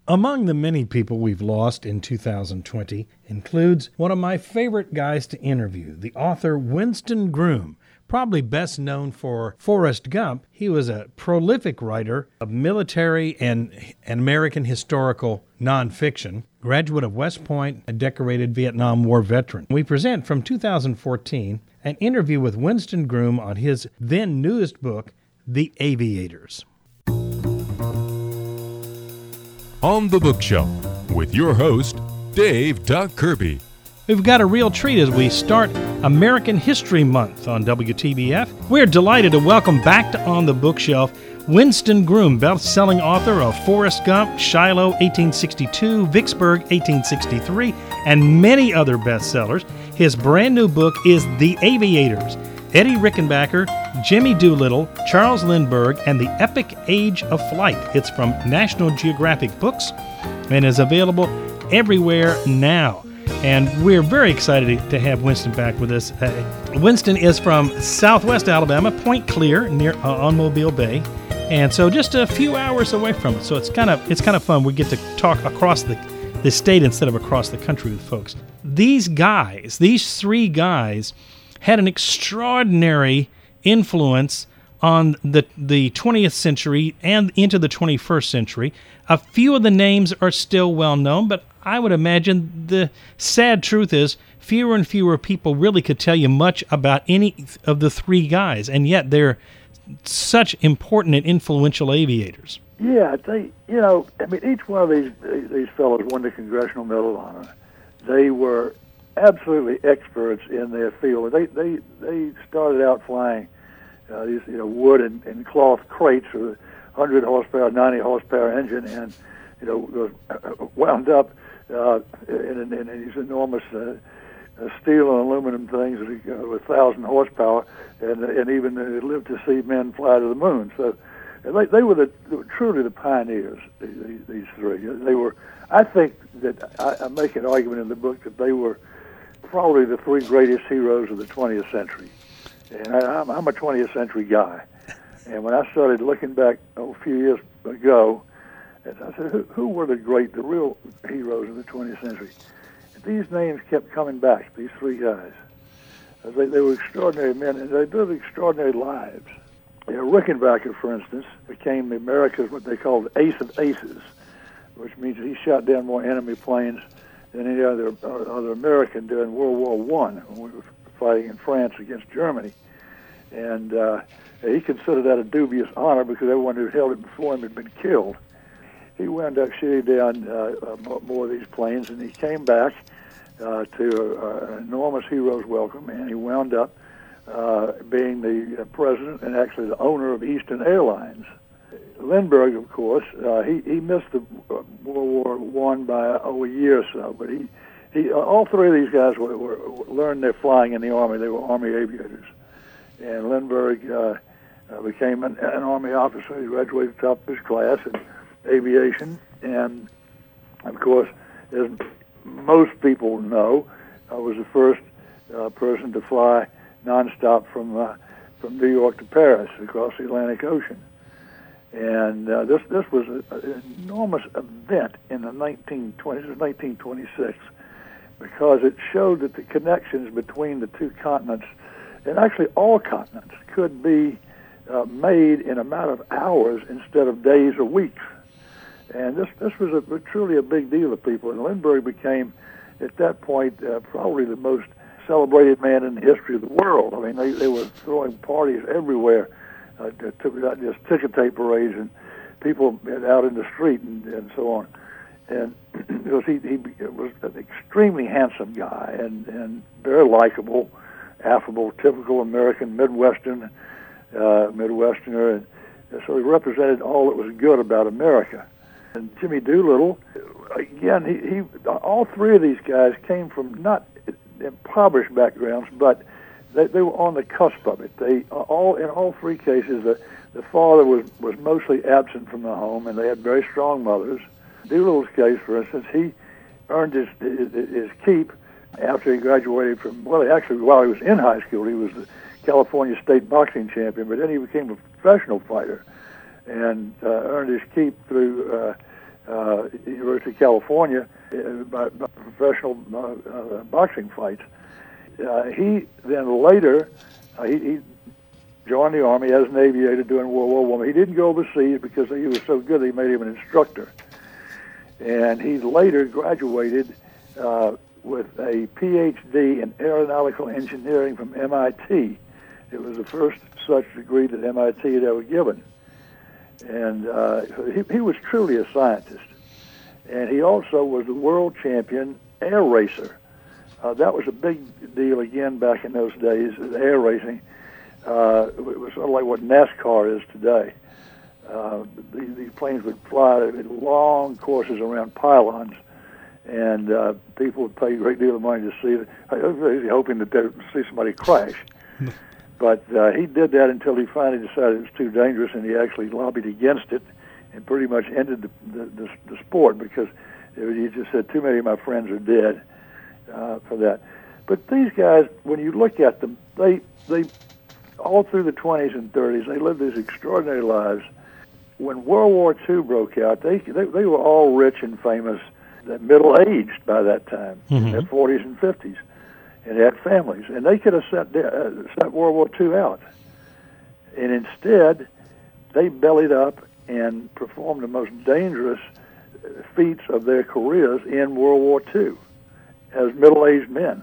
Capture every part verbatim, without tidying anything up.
Among the many people we've lost in two thousand twenty includes one of my favorite guys to interview, the author Winston Groom. Probably best known for Forrest Gump, he was a prolific writer of military and, and American historical nonfiction, graduate of West Point, a decorated Vietnam War veteran. We present from two thousand fourteen an interview with Winston Groom on his then newest book, The Aviators. On the Bookshelf with your host, Dave Doug Kirby. We've got a real treat as we start American History Month on W T B F. We're delighted to welcome back to On the Bookshelf Winston Groom, best-selling author of Forrest Gump, Shiloh, eighteen sixty-two, Vicksburg, eighteen sixty-three, and many other bestsellers. His brand new book is The Aviators, Eddie Rickenbacker, Jimmy Doolittle, Charles Lindbergh, and the Epic Age of Flight. It's from National Geographic Books and is available everywhere now. And we're very excited to have Winston back with us. Uh, Winston is from Southwest Alabama, Point Clear, near uh, on Mobile Bay, and so just a few hours away from it. So it's kind of it's kind of fun. We get to talk across the the state instead of across the country with folks. These guys, these three guys, had an extraordinary influence on the the twentieth century and into the twenty-first century. A few of the names are still well known, but I would imagine the sad truth is fewer and fewer people really could tell you much about any of the three guys, and yet they're such important and influential aviators. Yeah, they, you know, I mean, each one of these these fellows won the Congressional Medal of Honor. They were absolutely experts in their field. They they they started out flying uh, these you know wood and, and cloth crates with a hundred horsepower, ninety horsepower engine, and you know wound up uh, in, in, in these enormous uh, uh, steel and aluminum things with uh, with thousand horsepower, and and even uh, lived to see men fly to the moon. So they they were the they were truly the pioneers. These, these three. They were. I think that I, I make an argument in the book that they were probably the three greatest heroes of the twentieth century. And I, I'm, I'm a twentieth century guy. And when I started looking back oh, a few years ago, I said, who, who were the great, the real heroes of the twentieth century? And these names kept coming back, these three guys. They, they were extraordinary men, and they lived extraordinary lives. You know, Rickenbacker, for instance, became America's, what they called ace of aces, which means he shot down more enemy planes than any other other American during World War One when we were fighting in France against Germany. And uh, he considered that a dubious honor because everyone who held it before him had been killed. He wound up shooting down uh, more of these planes, and he came back uh, to uh, an enormous hero's welcome, and he wound up uh, being the president and actually the owner of Eastern Airlines. Lindbergh, of course, uh, he he missed the World War One by oh, a year or so, but he he uh, all three of these guys were, were learned their flying in the Army. They were Army aviators, and Lindbergh uh, uh, became an, an Army officer. He graduated top of his class in aviation, and of course, as most people know, I was the first uh, person to fly nonstop from uh, from New York to Paris across the Atlantic Ocean. And uh, this this was a, an enormous event in the nineteen twenties, it was nineteen twenty-six, because it showed that the connections between the two continents, and actually all continents, could be uh, made in a matter of hours instead of days or weeks. And this this was a, a truly a big deal to people. And Lindbergh became, at that point, uh, probably the most celebrated man in the history of the world. I mean, they, they were throwing parties everywhere. Uh, took out just ticket tape parades and people out in the street and, and so on. And because he, he was an extremely handsome guy and, and very likable, affable, typical American Midwestern, uh, Midwesterner, and so he represented all that was good about America. And Jimmy Doolittle, again, he, he all three of these guys came from not impoverished backgrounds, but They, they were on the cusp of it. They all in all three cases, the, the father was, was mostly absent from the home, and they had very strong mothers. Doolittle's case, for instance, he earned his, his his keep after he graduated from. Well, actually, while he was in high school, he was the California state boxing champion, but then he became a professional fighter, and uh, earned his keep through uh, uh, University of California uh, by, by professional uh, uh, boxing fights. Uh, he then later, uh, he, he joined the Army as an aviator during World War One. He didn't go overseas because he was so good they made him an instructor. And he later graduated uh, with a P H D in aeronautical engineering from M I T. It was the first such degree that M I T had ever given. And uh, he, he was truly a scientist. And he also was the world champion air racer. Uh, that was a big deal again back in those days, air racing. Uh, it was sort of like what NASCAR is today. Uh, these, these planes would fly in long courses around pylons, and uh, people would pay a great deal of money to see it, hoping that they'd see somebody crash. But uh, he did that until he finally decided it was too dangerous, and he actually lobbied against it and pretty much ended the, the, the, the sport because it was, he just said, too many of my friends are dead uh, for that. But these guys, when you look at them, they they all through the twenties and thirties, they lived these extraordinary lives. When World War Two broke out, they they, they were all rich and famous, middle-aged by that time, mm-hmm. in their forties and fifties, and had families. And they could have sent, uh, sent World War Two out. And instead, they bellied up and performed the most dangerous feats of their careers in World War Two as middle-aged men.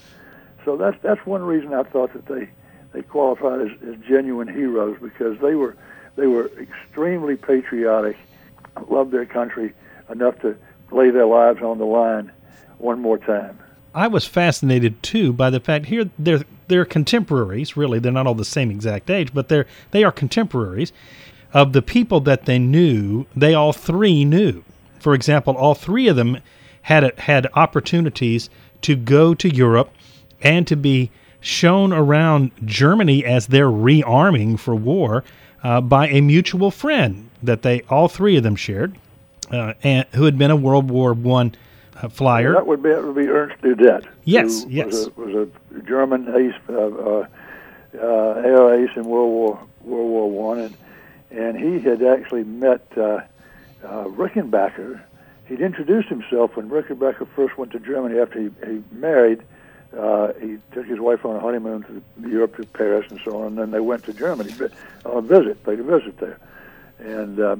So that's that's one reason I thought that they, they qualified as, as genuine heroes, because they were they were extremely patriotic, loved their country enough to lay their lives on the line one more time. I was fascinated too by the fact here they're they're contemporaries. Really, they're not all the same exact age, but they're they are contemporaries of the people that they knew. They all three knew. For example, all three of them had had opportunities to go to Europe and to be shown around Germany as they're rearming for war uh, by a mutual friend that they all three of them shared, uh, and who had been a World War One uh, flyer. That would be that would be Ernst Udet. Yes, who yes, was a, was a German ace, uh, uh, uh, air ace in World War World War One, and and he had actually met uh, uh, Rickenbacker. He'd introduced himself when Rickenbacker first went to Germany after he, he married. Uh, he took his wife on a honeymoon to Europe, to Paris, and so on, and then they went to Germany on a visit, paid a visit there. And, uh,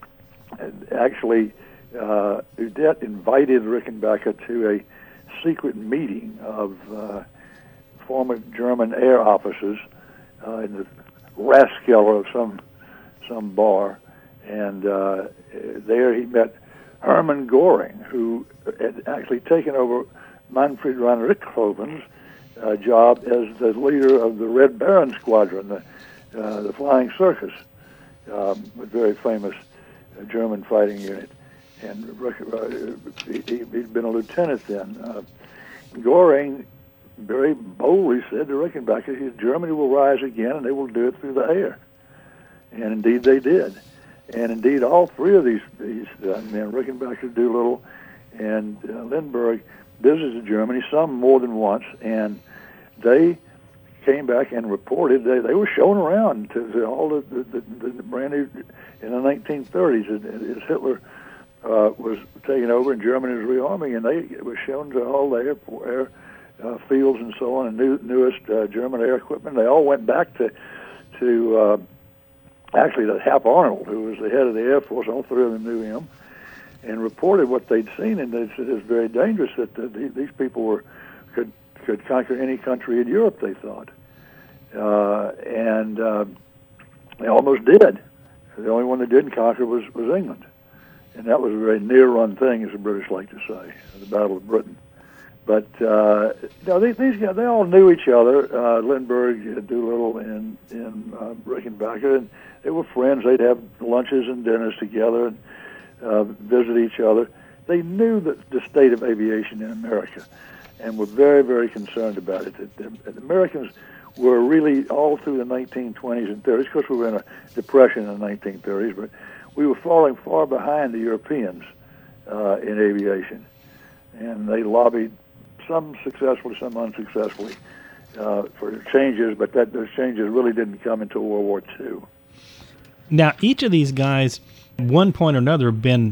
and actually, uh, Udet invited Rickenbacker to a secret meeting of uh, former German air officers uh, in the Rathskeller of some some bar, and uh, there he met Hermann Göring, who had actually taken over Manfred von Richthofen's uh, job as the leader of the Red Baron Squadron, the, uh, the Flying Circus, um, a very famous uh, German fighting unit. And uh, he, he'd been a lieutenant then. Uh, Göring very boldly said to Rickenbacker, Germany will rise again, and they will do it through the air. And indeed they did. And indeed all three of these, these uh, men, Rickenbacker, Doolittle, and uh, Lindbergh, visited Germany, some more than once, and they came back and reported they, they were shown around to, to all the, the, the, the brand new, in the nineteen thirties, as Hitler uh, was taking over and Germany was rearming, and they were shown to all the air, air uh, fields and so on, and new, newest uh, German air equipment. They all went back to, to uh, actually to Hap Arnold, who was the head of the Air Force. All three of them knew him, and reported what they'd seen, and they said it was very dangerous that the, these people were could could conquer any country in Europe, they thought. Uh, and uh, they almost did. The only one that didn't conquer was, was England. And that was a very near-run thing, as the British like to say, the Battle of Britain. But uh, no, they, these guys, they all knew each other, uh, Lindbergh, Doolittle, and, and uh, Rickenbacker, and they were friends. They'd have lunches and dinners together and uh, visit each other. They knew the, the state of aviation in America and were very, very concerned about it. The, the, the Americans were really, all through the nineteen twenties and thirties, of course we were in a depression in the nineteen thirties, but we were falling far behind the Europeans uh, in aviation. And they lobbied, some successfully, some unsuccessfully, uh, for changes, but that those changes really didn't come until World War Two. Now, each of these guys, at one point or another, have been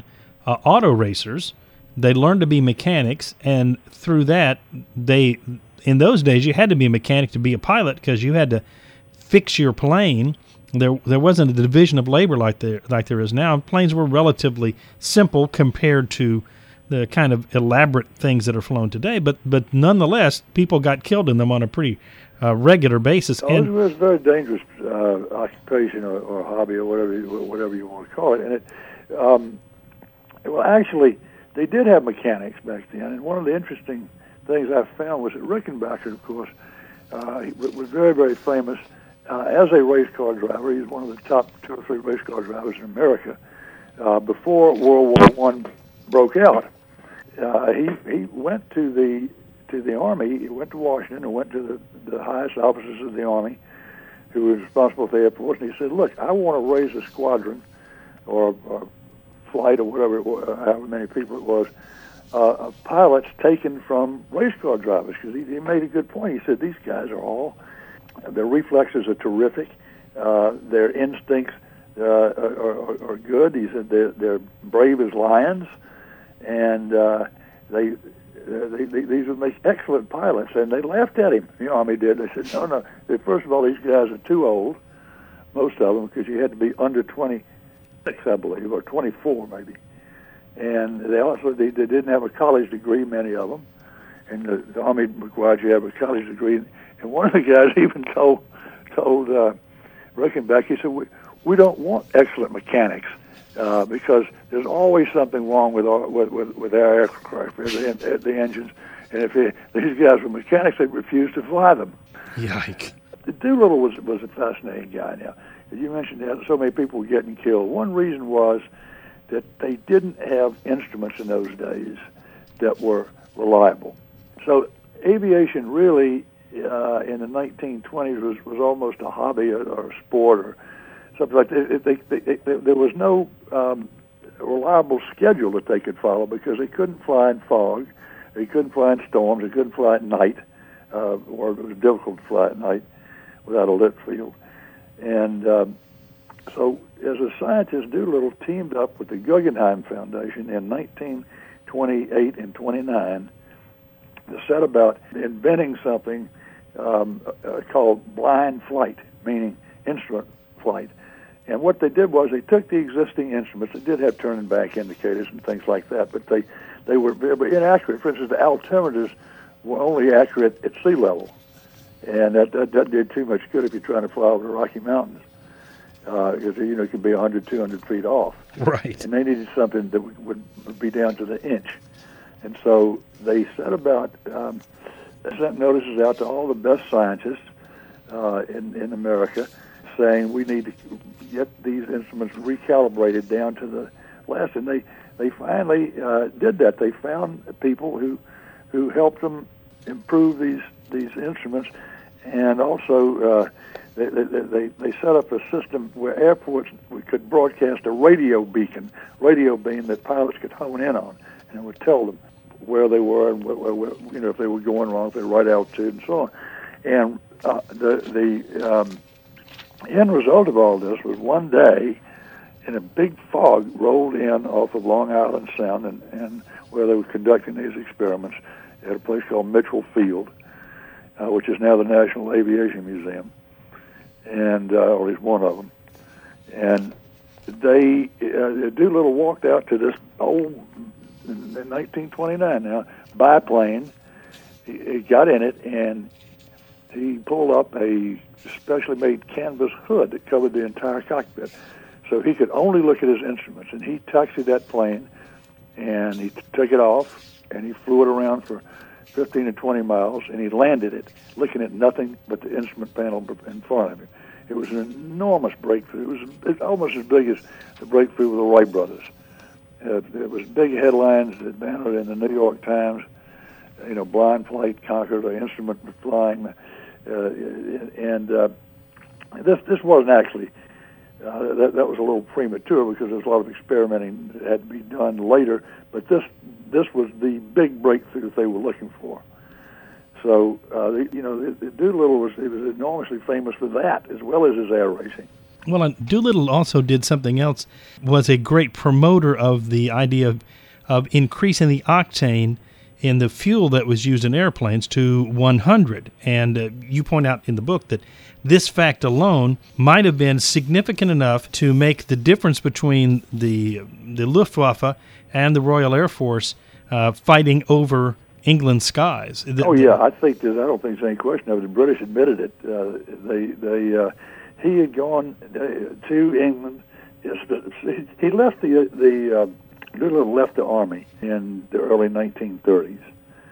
uh, auto racers. They learned to be mechanics, and through that, they in those days you had to be a mechanic to be a pilot because you had to fix your plane. There there wasn't a division of labor like there like there is now. Planes were relatively simple compared to the kind of elaborate things that are flown today, but but nonetheless, people got killed in them on a pretty uh, regular basis. Oh, and it was a very dangerous uh, occupation or, or hobby or whatever you, whatever you want to call it. And it, um, well, actually, they did have mechanics back then. And one of the interesting things I found was that Rickenbacker, of course, uh, he was very, very famous uh, as a race car driver. He was one of the top two or three race car drivers in America uh, before World War One broke out. Uh, he he went to the to the Army. He went to Washington and went to the, the highest officers of the Army, who was responsible for the Air Force. And he said, "Look, I want to raise a squadron, or, or flight, or whatever it was, however many people it was, uh, of pilots taken from race car drivers." Because he, he made a good point. He said these guys are all their reflexes are terrific, uh, their instincts uh, are, are, are good. He said they're, they're brave as lions. And uh, they, uh, they, they, these would make excellent pilots, and they laughed at him. The Army did. They said, "No, no. They, first of all, these guys are too old, most of them, because you had to be under twenty-six, I believe, or twenty-four maybe. And they also they, they didn't have a college degree, many of them, and the, the Army required you to have a college degree. And one of the guys even told told uh, Rickenbacker, he said, "We we don't want excellent mechanics." Uh, because there's always something wrong with our, with, with, with our aircraft, the, the engines, and if it, these guys were mechanics, they refused to fly them. Yike. Doolittle was was a fascinating guy. Now, as you mentioned, that so many people were getting killed. One reason was that they didn't have instruments in those days that were reliable. So aviation really, uh, in the nineteen twenties, was, was almost a hobby or, or a sport or something like that. They, they, they, they, there was no um, reliable schedule that they could follow because they couldn't fly in fog, they couldn't fly in storms, they couldn't fly at night, uh, or it was difficult to fly at night without a lit field. And um, so as a scientist, Doolittle teamed up with the Guggenheim Foundation in nineteen twenty-eight and twenty-nine to set about inventing something um, uh, called blind flight, meaning instrument flight. And what they did was they took the existing instruments. They did have turn and back indicators and things like that, but they, they were very inaccurate. For instance, the altimeters were only accurate at sea level, and that, that, that did too much good if you're trying to fly over the Rocky Mountains, because uh, you know it could be one hundred, two hundred feet off. Right. And they needed something that would, would be down to the inch. And so they set about um, sent notices out to all the best scientists uh, in, in America, saying we need to get these instruments recalibrated down to the last. And they, they finally uh, did that. They found people who who helped them improve these these instruments, and also uh, they, they they set up a system where airports could broadcast a radio beacon, radio beam that pilots could hone in on, and it would tell them where they were and where, where, you know if they were going wrong, if they were right altitude, and so on. And uh, the the um, end result of all this was one day, and a big fog rolled in off of Long Island Sound, and, and where they were conducting these experiments at a place called Mitchell Field, uh, which is now the National Aviation Museum, and uh, or at least one of them. And they uh, Doolittle walked out to this old in nineteen twenty-nine now biplane. He, he got in it and he pulled up a specially made canvas hood that covered the entire cockpit, so he could only look at his instruments. And he taxied that plane, and he took it off, and he flew it around for fifteen to twenty miles, and he landed it, looking at nothing but the instrument panel in front of him. It was an enormous breakthrough. It was it's almost as big as the breakthrough with the Wright brothers. Uh, it was big headlines that bannered in the New York Times. You know, blind flight conquered, an instrument flying. Uh, and uh, this this wasn't actually, uh, that, that was a little premature because there was a lot of experimenting that had to be done later, but this this was the big breakthrough that they were looking for. So, uh, the, you know, the, the Doolittle was, he was enormously famous for that as well as his air racing. Well, and Doolittle also did something else, was a great promoter of the idea of, of increasing the octane in the fuel that was used in airplanes to one hundred. And uh, you point out in the book that this fact alone might have been significant enough to make the difference between the the Luftwaffe and the Royal Air Force uh, fighting over England's skies. The, oh yeah, I think there's, I don't think there's any question of it. The British admitted it. Uh, they they uh, he had gone uh, to England. Yes, he left the the uh, Doolittle left the army in the early nineteen thirties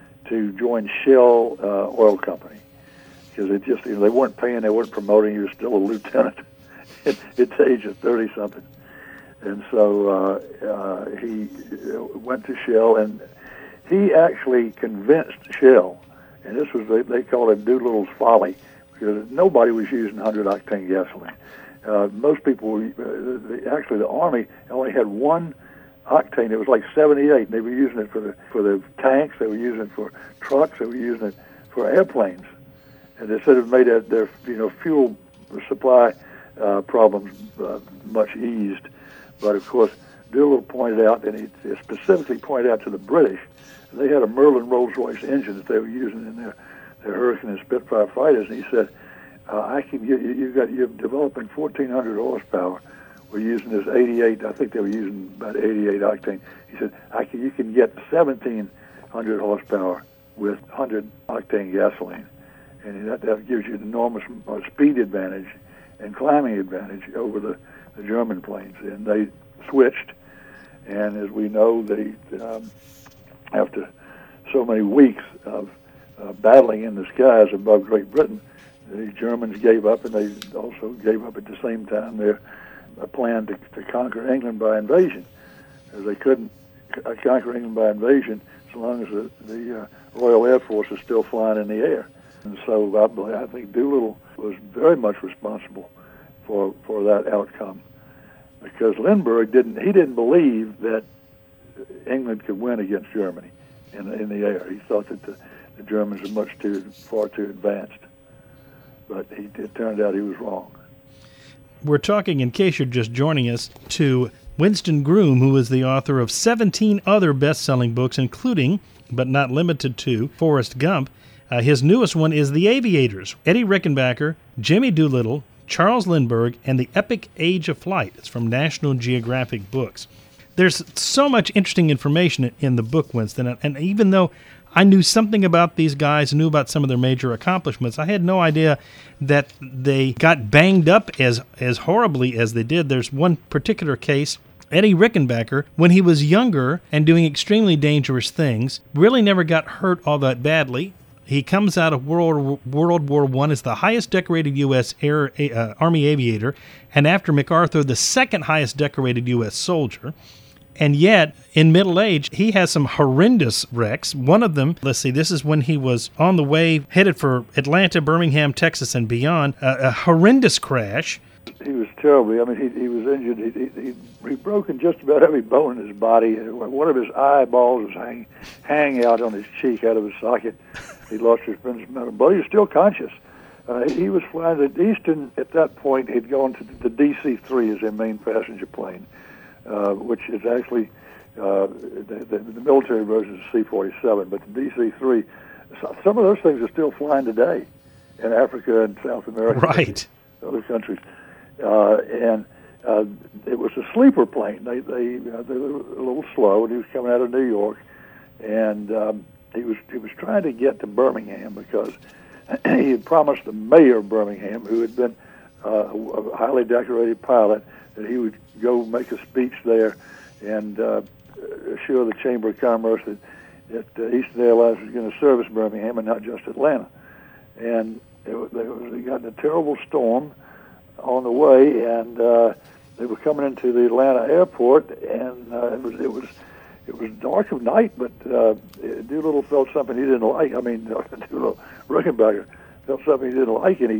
to join Shell uh, Oil Company, because it just, you know, they weren't paying, they weren't promoting. He was still a lieutenant at, at the age of thirty something, and so uh, uh, he went to Shell, and he actually convinced Shell, and this was, they, they called it Doolittle's folly, because nobody was using one hundred octane gasoline. Uh, most people, were, uh, the, actually the Army only had one octane. It was like seventy-eight. They were using it for the for the tanks. They were using it for trucks. They were using it for airplanes. And they said it made their, their you know fuel supply uh, problems uh, much eased. But of course, Doolittle pointed out, and he specifically pointed out to the British, they had a Merlin Rolls-Royce engine that they were using in their their Hurricane and Spitfire fighters, and he said, uh, "I can you you got you're developing fourteen hundred horsepower. We're using this eighty-eight. I think they were using about eighty-eight octane." He said, "I can you can get seventeen hundred horsepower with one hundred octane gasoline, and that that gives you an enormous uh, speed advantage and climbing advantage over the, the German planes." And they switched, and as we know, they um, after so many weeks of uh, battling in the skies above Great Britain, the Germans gave up, and they also gave up at the same time their uh, plan to, to conquer England by invasion, as they couldn't c- conquer England by invasion so long as the, the uh, Royal Air Force is still flying in the air. And so I, believe, I think Doolittle was very much responsible for for that outcome, because Lindbergh didn't he didn't believe that England could win against Germany in in the air. He thought that the, the Germans were much too far too advanced, but he, it turned out he was wrong. We're talking, in case you're just joining us, to Winston Groom, who is the author of seventeen other best-selling books, including, but not limited to, Forrest Gump. Uh, his newest one is The Aviators, Eddie Rickenbacker, Jimmy Doolittle, Charles Lindbergh, and The Epic Age of Flight. It's from National Geographic Books. There's so much interesting information in the book, Winston, and even though I knew something about these guys, knew about some of their major accomplishments, I had no idea that they got banged up as as horribly as they did. There's one particular case, Eddie Rickenbacker, when he was younger and doing extremely dangerous things, really never got hurt all that badly. He comes out of World World War One as the highest decorated U S Air, uh, Army aviator, and after MacArthur, the second highest decorated U S soldier. And yet, in middle age, he has some horrendous wrecks. One of them, let's see, this is when he was on the way, headed for Atlanta, Birmingham, Texas, and beyond, uh, a horrendous crash. He was terrible. I mean, he, he was injured. He, he, he broken just about every bone in his body. One of his eyeballs was hanging hang out on his cheek out of his socket. He lost his mental, but he was still conscious. Uh, he was flying at Eastern. At that point, he'd gone to the D C three as their main passenger plane. Uh, which is actually uh, the, the, the military version of C forty-seven, but the D C three, so, some of those things are still flying today in Africa and South America, right? And other countries, uh, and uh, it was a sleeper plane. They they, uh, they were a little slow, and he was coming out of New York, and um, he was he was trying to get to Birmingham because he had promised the mayor of Birmingham, who had been uh, a highly decorated pilot, that he would go make a speech there and uh, assure the Chamber of Commerce that, that uh, Eastern Airlines was going to service Birmingham and not just Atlanta. And it, was, they, was, they got in a terrible storm on the way, and uh, they were coming into the Atlanta airport, and uh, it was it was it was dark of night, but uh, Doolittle felt something he didn't like. I mean, Doolittle Rickenbacker felt something he didn't like, and he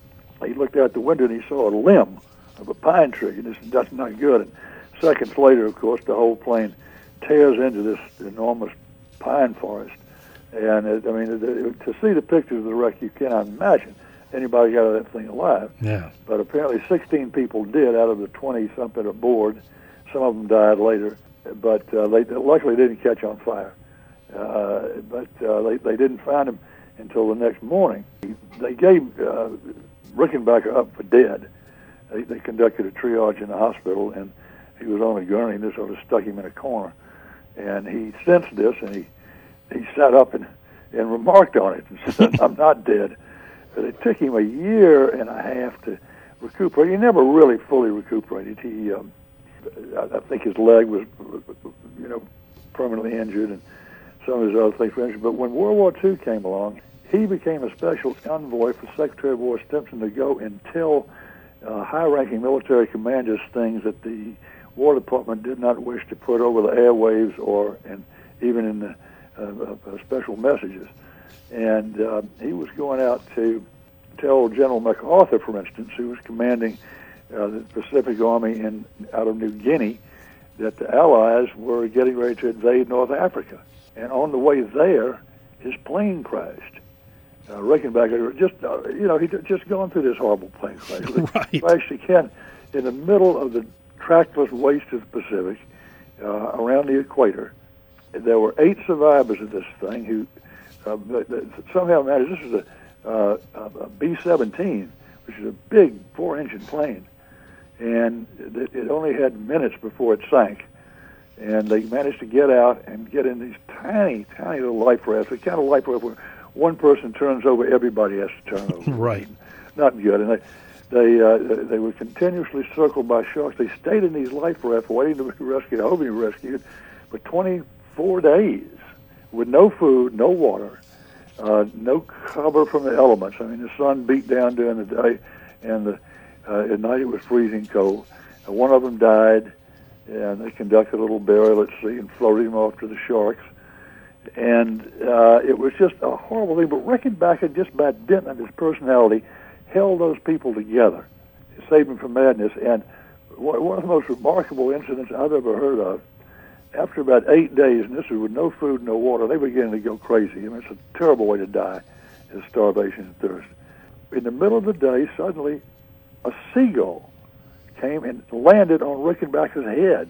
he looked out the window and he saw a limb of a pine tree, and this, that's not good. And seconds later, of course, the whole plane tears into this enormous pine forest. And it, I mean, it, it, to see the pictures of the wreck, you cannot imagine. anybody got out of that thing alive. Yeah. But apparently sixteen people did out of the twenty-something aboard. Some of them died later, but uh, they luckily didn't catch on fire. Uh, but uh, they, they didn't find him until the next morning. They gave uh, Rickenbacker up for dead. They, they conducted a triage in the hospital, and he was on a gurney, and they sort of stuck him in a corner. And he sensed this, and he, he sat up and, and remarked on it and said, I'm not dead. But it took him a year and a half to recuperate. He never really fully recuperated. He, um, I think his leg was, you know, permanently injured, and some of his other things were injured. But when World War Two came along, he became a special envoy for Secretary of War Stimson to go and tell uh, high-ranking military commanders things that the War Department did not wish to put over the airwaves or and even in the uh, uh, special messages. And uh, he was going out to tell General MacArthur, for instance, who was commanding uh, the Pacific Army in out of New Guinea, that the Allies were getting ready to invade North Africa. And on the way there, his plane crashed. Uh, Rickenbacker, just uh, you know, he'd just gone through this horrible plane crash. Right. Crashed again in the middle of the trackless waste of the Pacific, uh, around the equator. There were eight survivors of this thing who uh, somehow managed. This is a, uh, a B seventeen, which is a big four-engine plane, and it, it only had minutes before it sank. And they managed to get out and get in these tiny, tiny little life rafts, the kind of life raft where one person turns over, everybody has to turn over. Right. Not good. And they they uh, they were continuously circled by sharks. They stayed in these life rafts waiting to be rescued, hoping to be rescued, for twenty-four days with no food, no water, uh, no cover from the elements. I mean, the sun beat down during the day, and the, uh, at night it was freezing cold. And one of them died. And they conducted a little burial at sea and floated him off to the sharks. And uh, it was just a horrible thing. But Rickenbacker, just by dint of his personality, held those people together, saved them from madness. And one of the most remarkable incidents I've ever heard of, after about eight days, and this was with no food, no water, they began to go crazy. I mean, it's a terrible way to die, is starvation and thirst. In the middle of the day, suddenly, a seagull came and landed on Rickenbacker's head.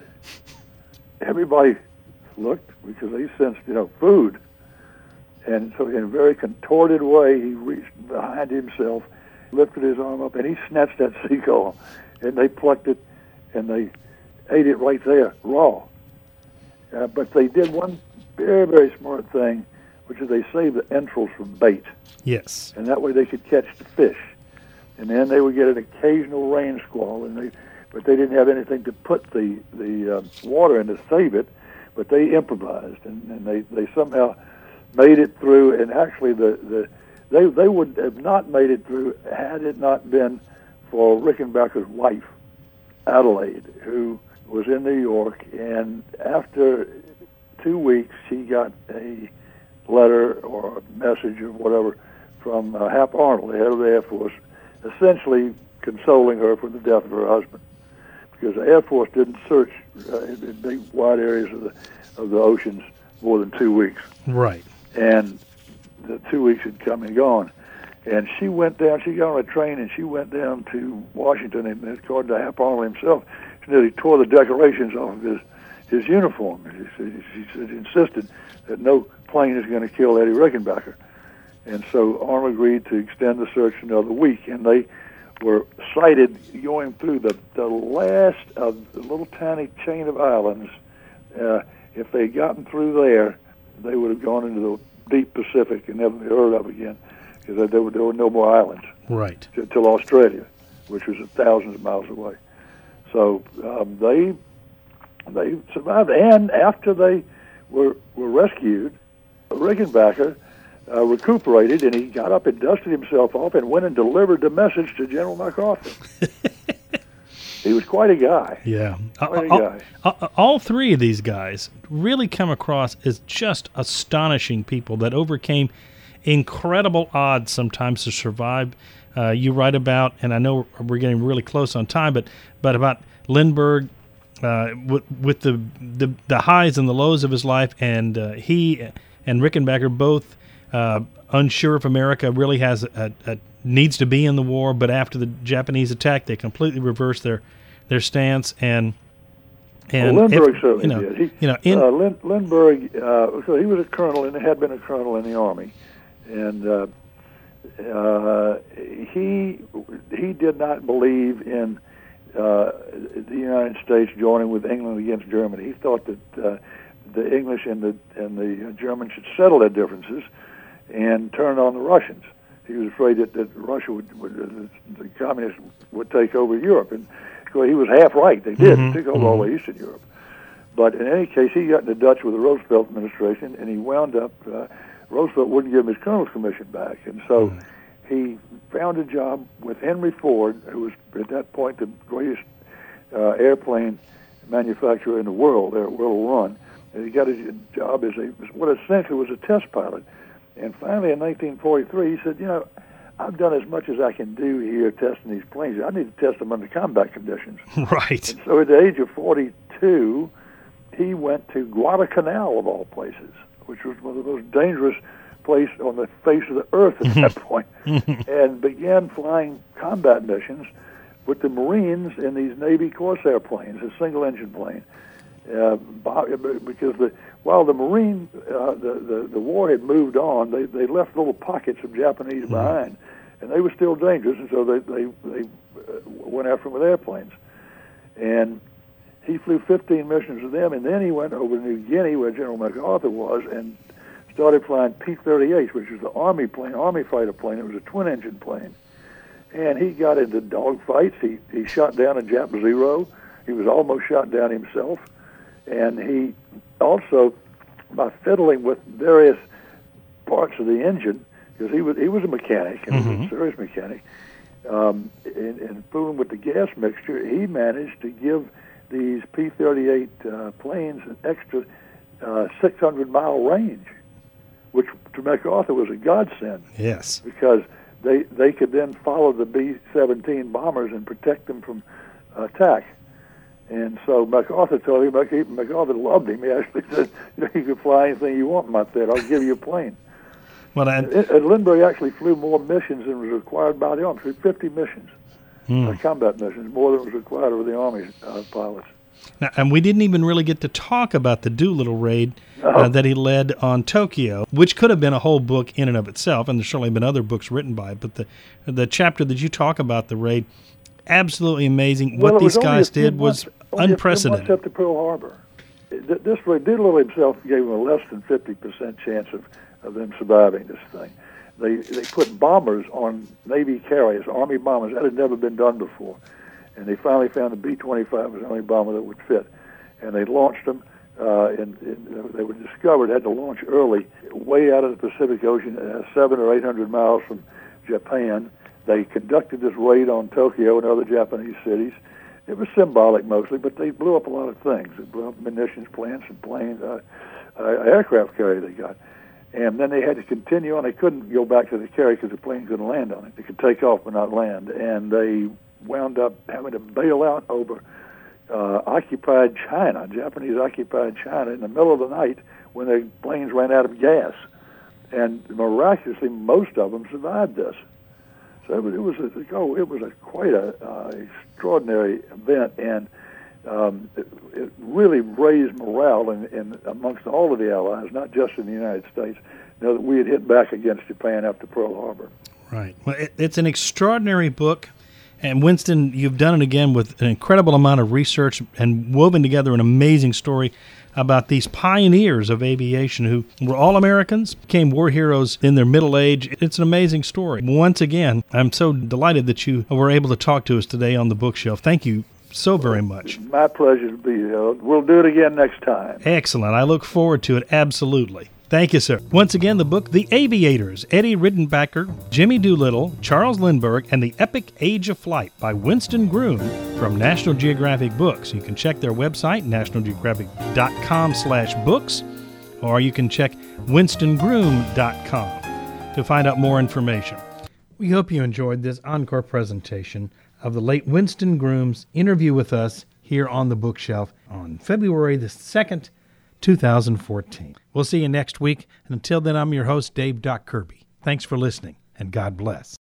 Everybody looked because they sensed, you know, food. And so in a very contorted way, he reached behind himself, lifted his arm up, and he snatched that seagull. And they plucked it, and they ate it right there, raw. Uh, but they did one very, very smart thing, which is they saved the entrails from bait. Yes. And that way they could catch the fish. And then they would get an occasional rain squall, and they, but they didn't have anything to put the the uh, water in to save it. But they improvised, and, and they, they somehow made it through. And actually, the, the they they would have not made it through had it not been for Rickenbacker's wife, Adelaide, who was in New York. And after two weeks, she got a letter or a message or whatever from uh, Hap Arnold, the head of the Air Force, essentially consoling her for the death of her husband, because the Air Force didn't search uh, in, in big wide areas of the of the oceans more than two weeks. Right. And the two weeks had come and gone, and she went down. She got on a train and she went down to Washington, and according to Hap Arnold himself, she nearly tore the decorations off of his his uniform. She, she, she insisted that no plane is going to kill Eddie Rickenbacker. And so Arnold agreed to extend the search another week, and they were sighted going through the, the last of the little tiny chain of islands. Uh, if they had gotten through there, they would have gone into the deep Pacific and never be heard of again, because there were, there were no more islands. Right. Until Australia, which was thousands of miles away. So um, they they survived, and after they were were rescued, Rickenbacker Uh, recuperated, and he got up and dusted himself off and went and delivered the message to General MacArthur. He was quite a guy. Yeah. Quite a all, guy. All, all three of these guys really come across as just astonishing people that overcame incredible odds sometimes to survive. Uh, you write about, and I know we're getting really close on time, but but about Lindbergh, uh, with, with the, the the highs and the lows of his life, and uh, he and Rickenbacker both Uh, unsure if America really has a, a needs to be in the war, but after the Japanese attack, they completely reversed their their stance. And and well, Lindbergh if, certainly you know, did. He, you know, in, uh, Lind, Lindbergh, uh, so he was a colonel and had been a colonel in the Army, and uh, uh, he he did not believe in uh, the United States joining with England against Germany. He thought that uh, the English and the and the Germans should settle their differences and turn on the Russians. He was afraid that, that Russia would, would the communists would take over Europe, and so he was half right. They did. Mm-hmm. They took over all of Eastern Europe. But in any case, he got into Dutch with the Roosevelt administration, and he wound up. Uh, Roosevelt wouldn't give him his colonel's commission back, and so mm-hmm. he found a job with Henry Ford, who was at that point the greatest uh, airplane manufacturer in the world. There at Willow Run, and he got a job as a what essentially was a test pilot. And finally, in nineteen forty-three, he said, you know, I've done as much as I can do here testing these planes. I need to test them under combat conditions. Right. And so at the age of forty-two, he went to Guadalcanal, of all places, which was one of the most dangerous places on the face of the earth at that point, and began flying combat missions with the Marines in these Navy Corsair planes, a single-engine plane. Uh, because the while the Marine uh, the, the the war had moved on, they they left little pockets of Japanese mm-hmm. behind, and they were still dangerous, and so they they they uh, went after them with airplanes, and he flew fifteen missions with them, and then he went over to New Guinea where General MacArthur was, and started flying P thirty-eight, which was the Army plane, Army fighter plane. It was a twin-engine plane, and he got into dogfights. He he shot down a Jap Zero. He was almost shot down himself. And he also, by fiddling with various parts of the engine, because he was he was a mechanic, and mm-hmm. was a serious mechanic, um, and, and fooling with the gas mixture, he managed to give these P thirty-eight uh, planes an extra uh, six hundred mile range, which to MacArthur was a godsend. Yes. Because they they could then follow the B seventeen bombers and protect them from attack. And so MacArthur told him, MacArthur loved him. He actually said, you know, you can fly anything you want in my theater. I'll give you a plane. Well, and, and Lindbergh actually flew more missions than was required by the Army. He flew fifty missions, hmm. uh, combat missions, more than was required of the Army uh, pilots. Now, and we didn't even really get to talk about the Doolittle raid uh, no. that he led on Tokyo, which could have been a whole book in and of itself, and there's certainly been other books written by it. But the the chapter that you talk about the raid, absolutely amazing. Well, what these guys months, did was unprecedented. Only a few months after Pearl Harbor. This way, Doolittle himself gave him a less than fifty percent chance of, of them surviving this thing. They they put bombers on Navy carriers, Army bombers. That had never been done before. And they finally found the B twenty-five was the only bomber that would fit. And they launched them, uh, and, and they were discovered, had to launch early, way out of the Pacific Ocean, uh, seven or eight hundred miles from Japan. They conducted this raid on Tokyo and other Japanese cities. It was symbolic mostly, but they blew up a lot of things. They blew up munitions plants and planes, uh, uh, aircraft carrier they got. And then they had to continue on. They couldn't go back to the carrier because the plane couldn't land on it. They could take off but not land. And they wound up having to bail out over uh, occupied China, Japanese occupied China, in the middle of the night when their planes ran out of gas. And miraculously, most of them survived this. So it was, it was a, oh, it was a quite a uh, extraordinary event, and um, it, it really raised morale in, in amongst all of the Allies, not just in the United States. You know, that we had hit back against Japan after Pearl Harbor. Right. Well, it, it's an extraordinary book, and Winston, you've done it again with an incredible amount of research and woven together an amazing story about these pioneers of aviation who were all Americans, became war heroes in their middle age. It's an amazing story. Once again, I'm so delighted that you were able to talk to us today on the bookshelf. Thank you so very much. My pleasure to be here. We'll do it again next time. Excellent. I look forward to it, absolutely. Thank you, sir. Once again, the book, The Aviators, Eddie Riddenbacker, Jimmy Doolittle, Charles Lindbergh, and the Epic Age of Flight by Winston Groom from National Geographic Books. You can check their website, national geographic dot com slash books, or you can check winston groom dot com to find out more information. We hope you enjoyed this encore presentation of the late Winston Groom's interview with us here on the bookshelf on February the second, two thousand fourteen. We'll see you next week, and until then, I'm your host, Dave Doc Kirby. Thanks for listening, and God bless.